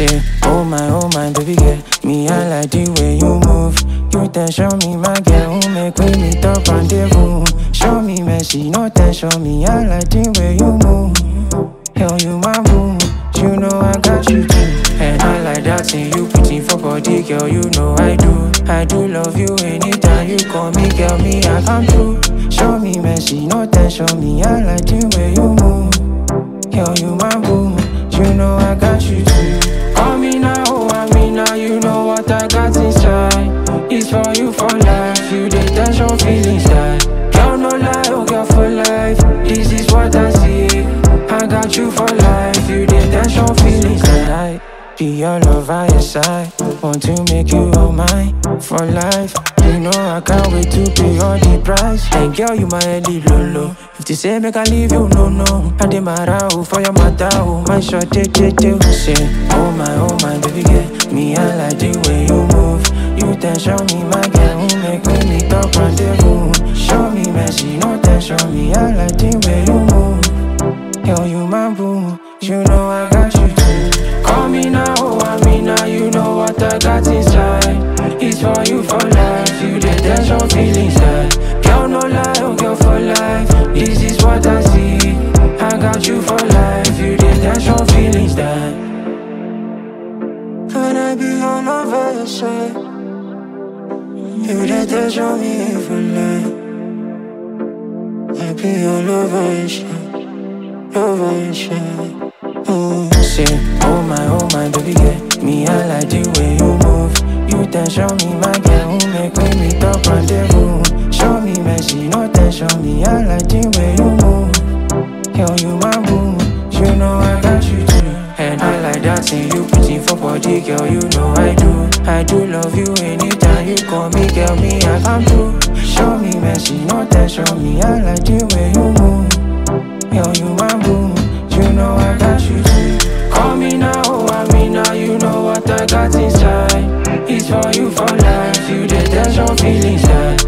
Say, oh my, baby girl. Me, I like the way you move. You tension me, my girl. Who make we meet up on the room? Show me mercy, no tension me. I like the way you move. Hell, you my boo. You know I got you too. And I like that thing you put in for body, girl. You know I do. I do love you anytime you call me, girl. Me, I come through. Show me mercy, no tension me. I like the way you move. Hell, you my boo. You know I got you too. Call me now, oh, I mean now. You know what I got inside. It's for you for life. You the tension feelings that. Girl, no lie, oh girl for life. This is what I see. I got you for life. You the tension feelings that I be your love by your side. Want to make you all mine for life. You know I can't wait to pay all the price. And girl, you my heady lolo. If they say make I leave you, no. I dey marrow for your matter, oh my short day. Say, oh my, baby girl. Me, I like the way you move. You tension me, my girl. Who make me meet up on the room? Show me mercy, no tension me. I like the way you move. Hell, you my boo. You know I got you too. Call me now, oh, I mean now. You know what I got inside. It's for you for life. You the tension feelings that. Girl, no lie, oh girl for life. This is what I see. I got you for life. You the tension feelings that. Can I be all over your side? You the tension me for life. I be all over your side. Over your side. Say, oh my, baby girl. Me, I like the way you move. You tension me, my girl. Who make me meet up on the room? Show me mercy, no tension me. I like the way you move. Hell, you my boo. You know I got you too. And I like that thing you put in for body, girl. You know I do. I do love you anytime you call me, girl. Me, I come through. Show me mercy, no tension me. I like the way you move. Hell, you my boo. You know I got you too. Call me now, oh, I mean now. You know what I got inside. It's for you for life. You the tension feelings that.